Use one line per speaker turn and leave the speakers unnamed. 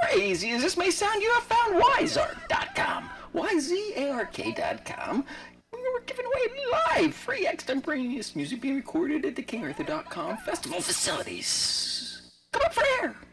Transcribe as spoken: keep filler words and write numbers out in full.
crazy as this may sound, you have found Wizark dot com. Y Z A R K dot com. We're giving away live, free extemporaneous music being recorded at the King Arthur dot com festival facilities. Come up for air.